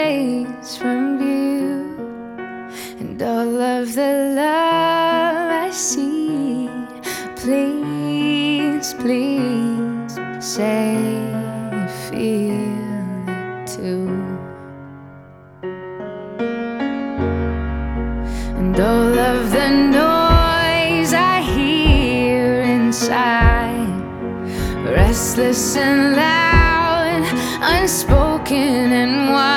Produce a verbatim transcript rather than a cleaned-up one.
fades from view, and all of the love I see. Please, please say you feel it too. And all of the noise I hear inside, restless and loud, unspoken